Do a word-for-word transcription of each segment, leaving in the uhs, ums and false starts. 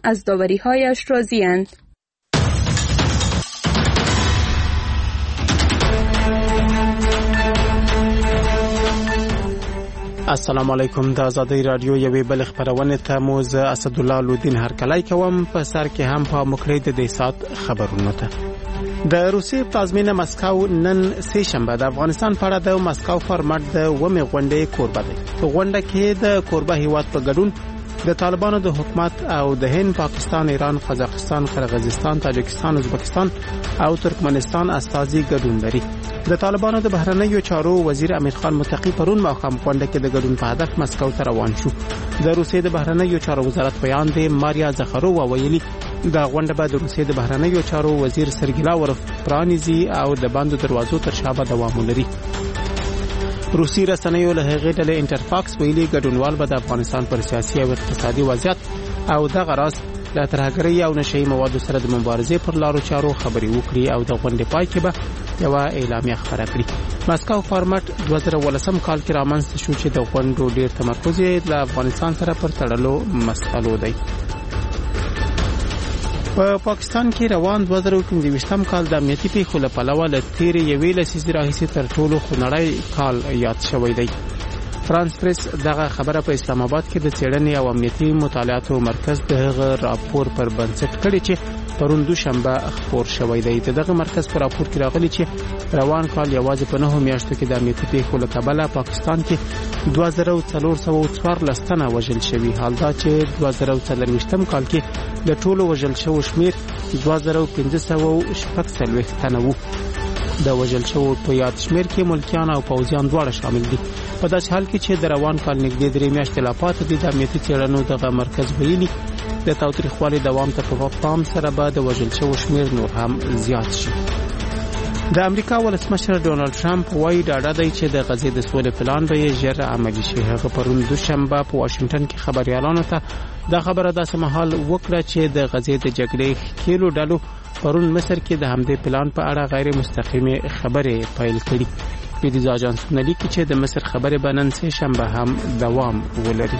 از داوری‌هایش راضی‌اند. السلام علیکم. د آزادی رادیو یوې بل خبرونه ته موز اسد الله لودین هرکلی کوم. په سر کې هم په مخړې د دې سات خبرونه ته د روسیې پلازمینه مسکو نن سه شنبه د افغانستان په اړه د مسکو فارمټ د ومه غونډې کوربه دی. په غونډه کې د کوربه هیواد په ګډون د طالبانو د حکومت او د هند، پاکستان، ایران، قزاقستان، قرغیزستان، تاجکستان، ازبکستان او ترکمنستان استازي ګډون لري. د طالبانو د بهرنیو چارو وزیر امیر خان متقی پرون ماښام غونډه کې د ګډون په هدف مسکو ته روان شو. د روسیې د بهرنیو چارو وزارت بیان دی ماریا زخرووا ویلي دا غونډه به د روسیې د بهرنیو چارو وزیر سرګی لاورف پرانیزي او د بندو دروازو تر شا به دوام ولري. روسي رسنیو له هغې ډلې انټرفاکس ویلي ګډونوال به د افغانستان پر سیاسي او اقتصادي وضعیت او د غراس له ترهګرۍ او نشئی موادو سره د مبارزې پر لارو چارو خبرې وکړي او د غونډې پای کې به یو اعلامیه خبره کړي. مسکو فارمټ دوه زره ولسم کال کې رامنځته شو چې د غونډو ډیر تمرکز یې د افغانستان سره پر تړلو مسئلو دی. په پاکستان کې روان دوه زره پنځه کال د امنیتي پیښو له پلوه له تیرې یوې لسیزې راهیسې تر ټولو خونړی کال یاد شوی دی. فرانس پریس دغه خبره په اسلام آباد کې د څېړنې او امنیتي مطالعاتو مرکز دغه راپور پر بنسټ کړی چې پرون دوشنبه خبر شوی دی. دغه مرکز پر راپور کې راغلی چې روان کال یوازې په نهو میاشتو کې د امنیتي پیښو له کبله پاکستان کې دوه زره څلور سوه څوارلس تنه وژل شوي، حال دا چې دوه زره څلرویشتم کال کې د ټولو وژل شوو شمیر دوه زره پنځه سوه شپږ څلوېښت تنه وو. د وژل شوو په یاد شمیر کې ملکیان او پوځیان دواړه شامل دي. په داسې حال کې چې د روان کال نږدې درې میاشتې لا پاتې دي، د امنیتي څېړنو دغه مرکز ویلي د تاوتریخوالي دوام ته په پام سره به د وژل شوو شمیر نور هم زیات شي. د امریکا ولسمشر ډونالد ټرمپ وایي ډاډه دی چې د غزې د سولې پلان به ژر عملي شي. هغه پرون دوشنبه په واشنگټن کې خبريالانو ته دا خبره داسې مهال وکړه چې د غزې د جګړې ښکېلو ډلو پرون مصر کې د همدې پلان په اړه غیر مستقیمه خبرې پیل کړې. پیډیز اژانسونه لیکي چې د مصر خبرې به نن سه شنبه هم دوام ولري.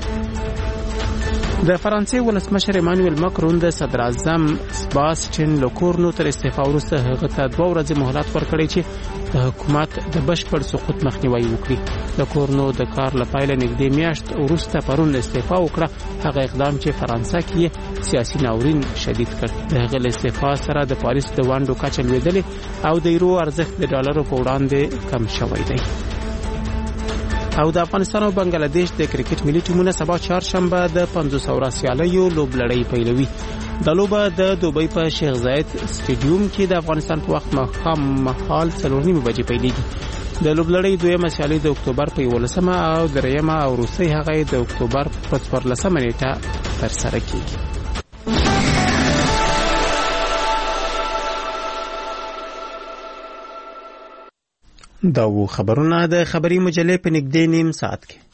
د فرانسې ولسمشر ایمانوئل ماکرون د صدر اعظم سباستین لوکورنو تر استعفا وروسته هغه ته دوه ورځې مهلت ورکړی چې د حکومت د بشپړ سقوط مخنیوي وکړي. لوکورنو د کار لپاره نږدې میاشت وروسته پرون استعفا وکړه. هغه اقدام چې فرانسه کې سیاسي ناورین شدید کړ. د هغه استعفا سره د پاریس د وانډو کچه لوړېدلې او د یورو ارزښت د ډالرو په وړاندې کم شوی دی. او د افغانستان او بنگلاديش د کرکټ ملي ټیمونه سبا چهارشنبه د پنځوس اورا سیالیو لوبلړۍ پیلوي. د لوبه د دوبۍ په شیخ زاید سټیډیوم کې د افغانستان په وخت ماښام مهال څلور نیمې بجې پیلېږي. د لوبلړۍ دویمه سیالي د اکتوبر په یولسمه او دریمه او وروستۍ هغه د اکتوبر په څوارلسمه نیټه ترسره کیږي. دا و خبرونه د خبري مجلې په نږدې نیم ساعت کې.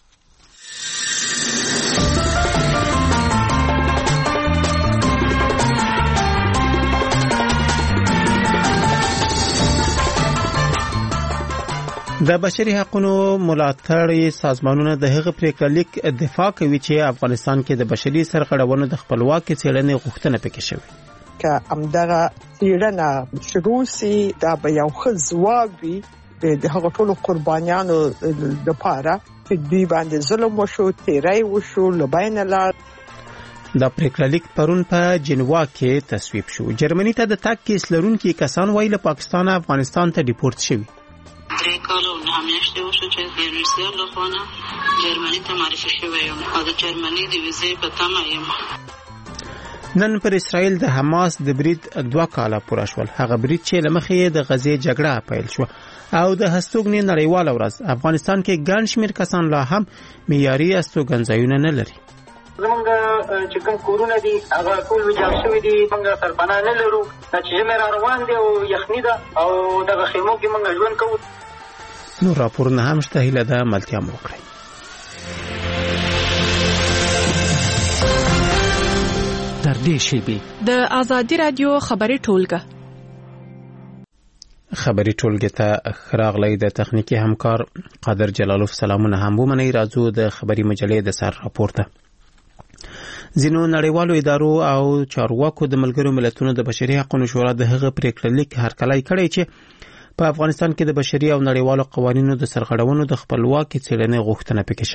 د بشري حقوقو ملاتړ سازمانونه د هغه پریکړه لیک دفاع کوي چې افغانستان کې د بشري سرغړونو د خپلواکۍ څېړنې غوښتنه پکې شوې. که همدغه څېړنه شروع سي دا به یو ښه ځواب وي د هغه ټولو قربانیانو لپاره چې دوی باندې ظلم وشو، تیری وشو، لبین لار. دا پریکړه لیک پرون په جنوا کې تصویب شو. جرمني ته د تګ کیس لرونکي کسان وایي له پاکستان افغانستان ته ډیپورت شوي. درې کاله او نه میاشتې وشو چې د روسیې له خوا نه جرمني ته معرفي شوی یم او د جرمني د ویزې په تمه یم. نن پر اسرائیل د حماس د برید دوه کاله پوره شول. هغه برید چې لمخې د غزې جګړه پیل شو او د هستوګنې نړیواله ورځ. افغانستان کې ګڼ شمېر کسان لا هم معیاري هستوګنځایونه نه لري. زمونږ چې کوم کورونه دي هغه ټول ویجاړ شوي دي. موږ سرپناه نه لرو چې ژمی را روان دی او یخني ده او دغه خیمو کې موږ ژوند کوو. نور راپورونه هم شته، هیله ده ملتیا مو وکړئ. در دې شیبې د آزادی رادیو خبري ټولګه خبري ټولګه ته خراغلی د تخنیکی همکار قادر جلالوف سلامونه هم ومنئ. راځو د خبري مجلې د سر راپورته. ځینو نړیوالو ادارو او چارواکو د ملګرو ملتونو د بشري حقوقو شورا د هغه پریکړه لیک هرکلی کړی چې په افغانستان کې د بشري او نړیوالو قوانینو د سرغړونو د خپلواکي څېړنې غوښتنه پکې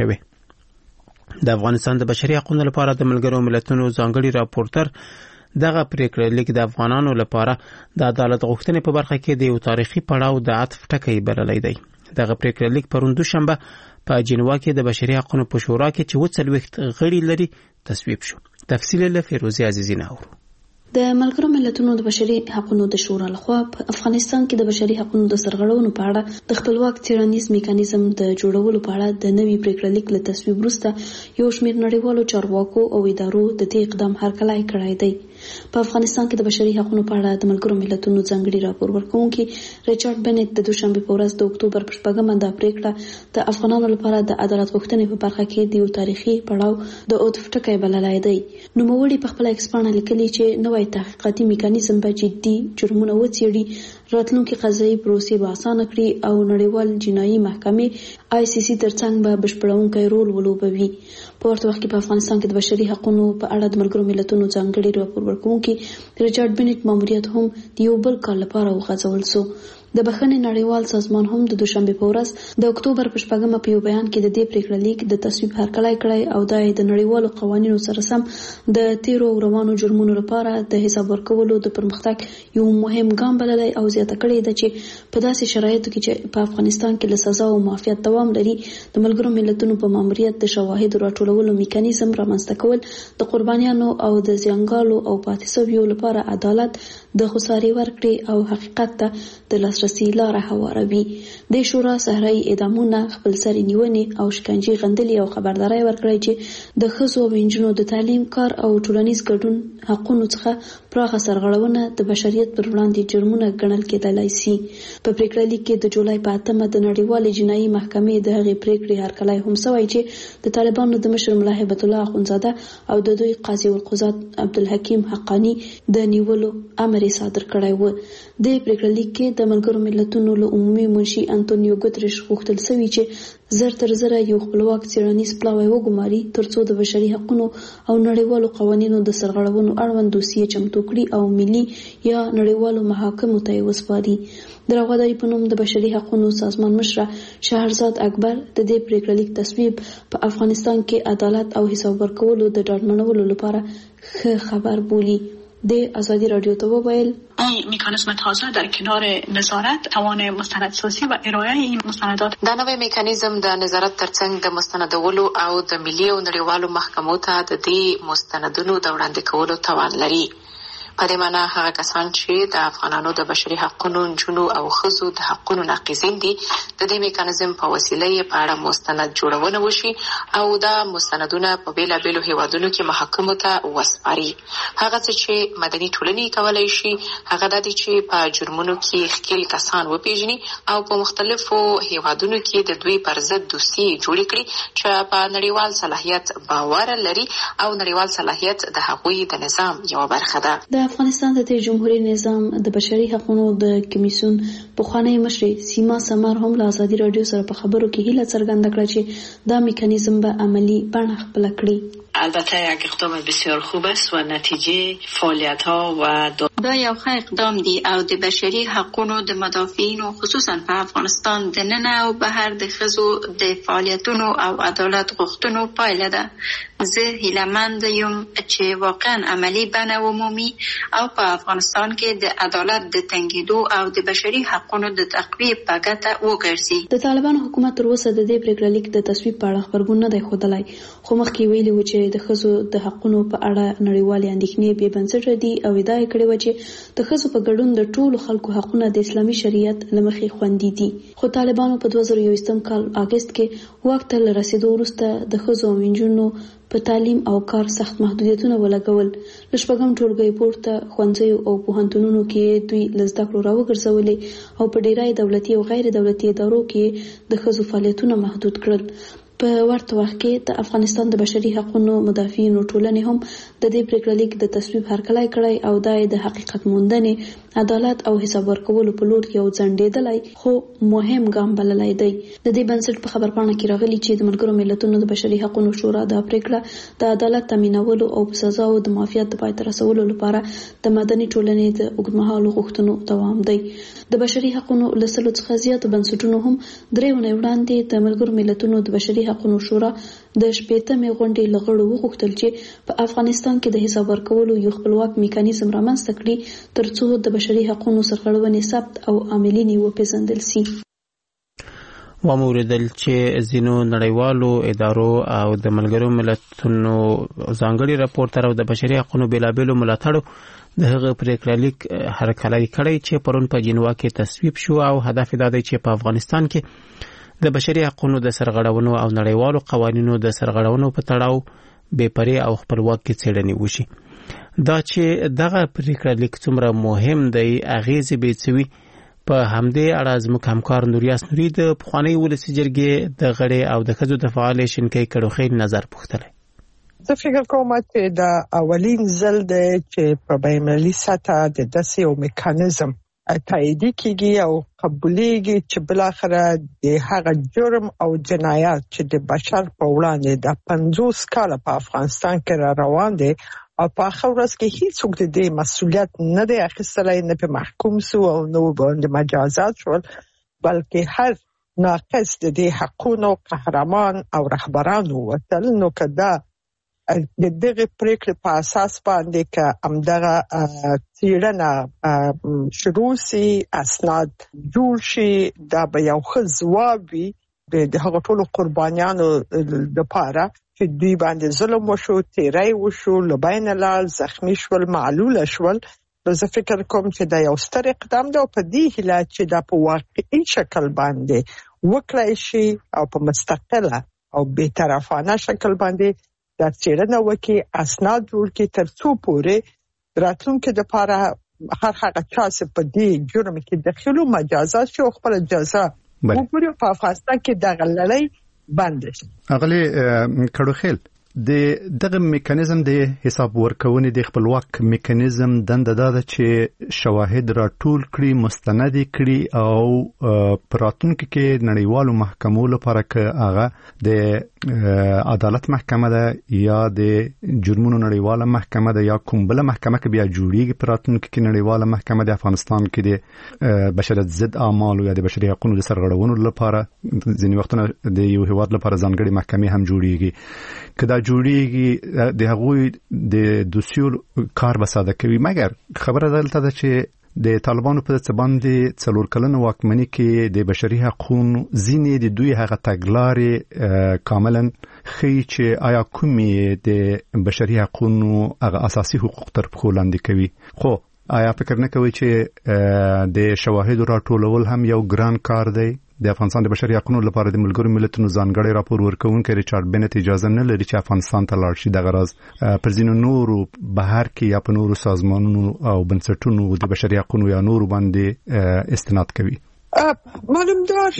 شوې. د افغانستان د بشري حقوقو لپاره د ملګرو ملتونو ځانګړي راپورټر دغه پریکړه لیک د افغانانو لپاره د عدالت غوښتنې په برخه کې د یو تاریخي پړاو د عطف ټکی بللی دی. دغه پریکړه لیک پرون دوشنبه په جنیوا کې د بشري حقوقو په شورا کې چې وڅلوېښت غړي لري تصویب شو. تفصیل له فیروزي عزیزی نه اورو. د ملګرو ملتونو د بشري حقوقو د شورا لخوا په افغانستان کې د بشري حقوقو د سرغړونو په اړه د خپلواک څېړنیز میکانیزم د جوړولو په اړه د نوي پریکړه لیک له تصویب وروسته یو شمېر نړیوالو چارواکو او ادارو د دې اقدام هرکلی کړی دی. په افغانستان کې د بشري حقوقو په اړه د ملګرو ملتونو ځانګړي راپور ورکوونکي ریچارډ بنټ د دوشنبه په ورځ د اکتوبر په شپږمه د پریکړه د افغانانو لپاره د عدالت غوښتنې په برخه کې د یو تاریخي پړاو د عطف ټکی بللی دی. نوموړي په خپله ایکسپانه لیکلي چې نوی تحقیقاتي میکانیزم به جدي جرمونه وڅېړي، راتلونکي قضایي پروسې به اسانه کړي او نړیوال جنایي محکمې آی سی سی ترڅنګ به بشپړونکی رول ولوبوي. په ورته وخت کې په افغانستان کې د بشري حقوقو په اړه د ملګرو ملتونو ځانګړي راپور ورکوونکي ریچارډ بنټ ماموریت هم د یو بل کال لپاره وغځول سو. د بخښنې نړیوال سازمان هم د دوشنبه په ورځ د اکتوبر په شپږمه په یو بیان کې د دې پریکړه لیک د تصویب هرکلی کړی او دا د نړیوالو قوانینو سره سم د تیرو روانو جرمونو لپاره د حساب ورکولو د پرمختګ یو مهم ګام بللی او زیاته کړې ده چې په داسې شرایطو کې چې په افغانستان کې له سزا او معافیت دوام لري د ملګرو ملتونو په ماموریت د شواهدو راټولولو میکانیزم رامنځته کول د قربانیانو او د زیانګالو او پاتې شویو لپاره عدالت د خسارې ورکړې او حقیقت ته د لاسرسي لاره هواروي. د شورا صحرایي اعدامونه، خپلسري نیونې او شکنجې غندلې او خبرداری ورکړی چې د ښځو او نجونو د تعلیم، کار او ټولنیز ګډون حقونو څخه پراخه سرغړونه د بشریت پر وړاندې جرمونه ګڼل کېدلی سي. په پریکړه لیک کې د جولای په اتمه د نړیوالې جنایي محکمې د هغې پریکړې هرکلی هم سوی چې د طالبانو د مشر ملا هیبت الله اخونزاده او د دوی قاضي القضات عبدالحکیم حقانی د نیولو امر صادر کړی و. د پریکړه لیک کې د ملګرو ملتونو له عمومي منشي انټونیو ګوتریش غوښتل شوی چې زر تر زره یو خپلواک څېړنیز پلاوی وګماري ترڅو د بشري حقوقو او نړیوالو قوانینو د سرغړونو اړوند دوسیې چمتو کړي او ملي یا نړیوالو محاکمو ته یې وسپاري. د راغداري په نوم د بشري حقوقو سازمان مشره شهرزاد اکبر د دې پریکړه لیک تصویب په افغانستان کې عدالت او حساب ورکولو د ډاډمنولو لپاره ښه خبر بولي. د آزادی رادیو ته وویل این مکانیزم تازه در کنار نظارت توان مستندسازی و ارائه این مستندات دا نوې میکانیزم د نظارت ترڅنګ د مستندولو او د ملي او نړیوالو محکمو ته د دې مستندونو د وړاندې کولو توان لري. په دې معنی هغه کسان چې د افغانانو د بشري حقوقو، نجونو او ښځو د حقوقو ناقضین دي د دې میکانیزم په وسیله یې په اړه مستند جوړونه وشي او دا مستندونه په بیلابیلو هیوادونو کې محاکمو ته وسپاري. هغه څه چې مدني ټولنې کولی شي هغه دا دي چې په جرمونو کې ښکېل کسان وپیژني او په مختلفو هیوادونو کې د دوی پر ضد دوسیې جوړې کړي چې په نړیوال صلاحیت باور لري او نړیوال صلاحیت د هغوی د نظام یوه برخه ده. د افغانستان د تیر جمهوریت نظام د بشري حقوقو د کمیسیون پخوانی مشر سیما سمر هم له آزادی رادیو سره په خبرو کې هیله څرګنده کړه چې دا میکانیزم به عملی بڼه خپل کړي. البته یک اقدام بسیار خوب است و نتیجه فعالیت ها و دا یو ښه اقدام دی او د بشري حقوقو د مدافعینو خصوصا په افغانستان د نن او بهر د ښځو د فعالیتونو او عدالت غوښتنو پایله ده. زه هیلهمند یم چې واقعا عملی بڼه ومومي او په افغانستان کې د عدالت د تنګېدو او د بشري حقوقو د تقویې په ګټه وګرځي. د طالبانو حکومت تر اوسه د دې پریکړه لیک د تصویب په اړه خبرګون نه دی ښودلی، خو مخکې ویلي و چې د ښځو د حقوقو په اړه نړیوالې اندېښنې بې بنسټه دي او ادعا یې کړې وه چې د ښځو په ګډون د ټولو خلکو حقونه د اسلامي شریعت له مخې خوندي دي. خو طالبانو په دوه زره یوویشتم کال اګست کې واک ته له رسېدو وروسته د ښځو او نجونو په تعلیم او کار سخت محدودیتونه ولګول. له شپږم ټولګي پورته ښوونځیو او پوهنتونونو کې دوی له زده کړو راوګرځولې او په ډیری دولتي او غیر دولتي ادارو کې د ښځو فعالیتونه محدود کړل. په ورته وخت کې د افغانستان د بشري حقوقو مدافعین ټولنې هم د دې پریکړه لیک د تصویب هرکلی کړی او دا د حقیقت موندنې، عدالت او حساب ورکولو په لور یو ځنډېدلی خو مهم ګام بللی دی. د دې بنسټ په خبرپاڼه کې راغلي چې د ملګرو ملتونو د بشري حقوقو شورا دا پریکړه د عدالت تامینولو او په سزاو د معافیت د پای ته رسولو لپاره د مدني ټولنې د اوږدمهالو غوښتنو دوام دی. د بشري حقوقو له سلو څخه زیاتو بنسټونو هم درې اونۍ وړاندې د ملګرو ملتونو د بشري حقوقو شورا د شپېتمې غونډې له غړو وغوښتل چې په افغانستان کې د حساب ورکولو یو خپلواک میکانیزم رامنځته کړي ترڅو د بشري حقوقو سرغړونې ثبت او عاملین وپېژندل شي. وموردل چې ځینو نړیوالو ادارو او د ملګرو ملتونو ځانګړي راپورټر او د بشري حقوقو بېلابېلو ملاتړو د هغه پریکړه لیک هرکلی کړی چې پرون په جنوا کې تصویب شو او هدف دا دی چې په افغانستان کې د بشري حقوقو د سرغړونو او نړیوالو قوانینو د سرغړونو په تړاو بې پرې او خپلواکي څېړنې وشي. دا چې دغه پریکړه لیک څومره مهم دی اغیزې به څه وي، په همدې اړه زموږ همکار نوریاس نوري د پخواني ولسي جرګې د غړي او د ښځو د فعال شینکۍ کړوخېل نظر پوښتلی. زه فکر کوم چې دا اولین ځل دی چې په بین‌المللي سطح د داسې یو میکانیزم تایید کیږي او قبولېږي چې بلاخره د هغه جرم او جنایات چې د بشر په وړاندې د پنځوس کاله په افغانستان کې را روان دي او په آخر ورځ کې هیڅوک د دې مسؤلیت نه دی اخیستلی، نه په محکوم سو او نه باندې مجازات شول، بلکې هر ناقص د دې حقونو قهرمان او رهبران وتل. نو که دا د دغه پریکړې په اساس باندې که همدغه څېړنه شروع سي، اسناد جوړ شي، دا به یو ښه ځواب وي د هغو ټولو قربانیانو لپاره چې دوی باندې ظلم وشو، تیری وشو، له بینه لاړل، زخمي شول، معلوله شول. نو زه فکر کوم چې دا یو ستر اقدام دی او په دې هیله چې دا په واقعي شکل باندې وکړای شي او په مستقله او بېطرفانه شکل باندې دا څېړنه وکړي، اسناد جوړ کړي، تر څو پورې راتلونکي دپاره هر هغه چا چې په دې جرم کې دخیل و مجازات شي او خپله جزا وګوري. په افغانستان کې دغه لړۍ بنده شي. اغلې کړوخېل د دغه میکانیزم د حساب ورکونې د خپلواک میکانیزم دنده دا ده چې شواهد را ټول کړي، مستند کړي او پراتونکو کې نړیوالو محکمو لپاره که هغه د عدالت محکمه ده یا د جرمونو نړیواله محکمه ده یا کوم بله محکمه کې بیا جوړیږي، پراتونکو کې نړیواله محکمه د افغانستان کې د بشریت ضد اعمالو یا د بشري حقوقو د سرغړونو لپاره ځینې وختونه د یو هیواد لپاره ځانګړي محکمې هم جوړیږي. که دا جوړیږي د هغوی د دوسیو کار به ساده کوي، مګر خبره دلته ده چې د طالبانو په څه باندې څلور کلنه واکمنۍ کې د بشري حقوقو ځینې د دوی هغه تګلارې کاملا ښیي چې آیا کومې د بشري حقوقو هغه اساسي حقوق تر پښو لاندې کوي. خو آیا فکر نه کوي چې د شواهدو راټولول هم یو ګران کار دی؟ د افغانستان د بشري حقوقو لپاره د ملګرو ملتونو ځانګړی راپور ورکوونکی ریچارډ بنت اجازه نه لري چې افغانستان ته لاړ شي. دغه راز پر ځینو نورو بهر کې یا په نورو سازمانونو او بنسټونو د بشري حقوقو یا نورو باندې استناد کوي. معلوم دار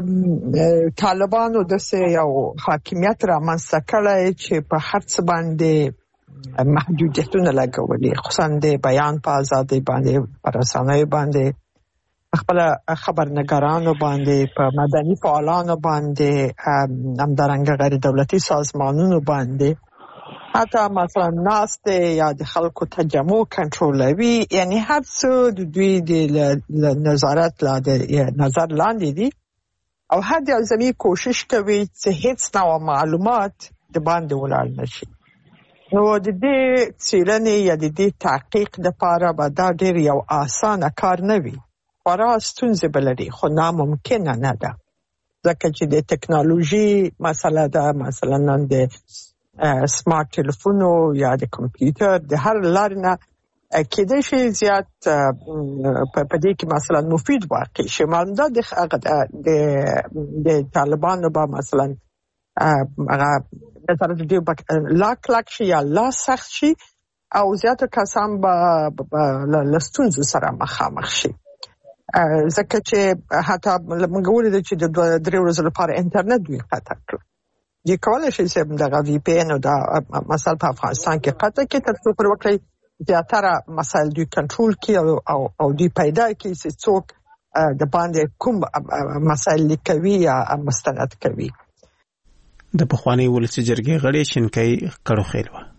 طالبانو داسې یو حاکمیت رامنځته کړی چې په هر څه باندې محدودیتونه لګولي، خصوصا د بیان په ازادۍ باندې، په رسنیو باندې، خپل خبرنګارانو باندې، په مدني فعالانو باندې، همدارنګه غیر دولتي سازمانونو باندې، حتی مثلا ناست یا د خلکو تجمع کنټرولوي، یعنی هر څه د دوی د نظارت لاندې نظر لاندې دي او هر یو ځمې کوشش کوي چې هیڅ نوع معلومات د باندې ولاړ نشي. نو د دې څېړنې یا د دې تحقیق لپاره به دا ډېر یو اسانه کار نه وي، خورا ستونزې به لري، خو ناممکنه نه ده، ځکه چې د ټکنالوژي مسله ده، مثلا نن د سمارټ تلیفونو یا د کمپیوټر د هر لارې نه کېدای شي زیات په دې کې مثلا مفید واقع شي. معلوم ده د د طالبانو به مثلا هغه نظر د دې لاک لاک شي یا لا سخت شي او زیاتره کسان به له ستونزو سره مخامخ شي، ځکه چې حتی موږ ولیدل چې د درې ورځې لپاره انټرنیټ دوی قطع کړ. د کولای شي چې د وی پی ان او د مسل په افغانستان کې قطع کې ترڅو پر وکړي زیاتره مسایل دی کنټرول کی او او دی پیدا کی چې څوک د باندې کوم مسایل لیکوي یا مستند کوي. د پخوانی ولسی جرګې غړي شینکای کړو خیلوه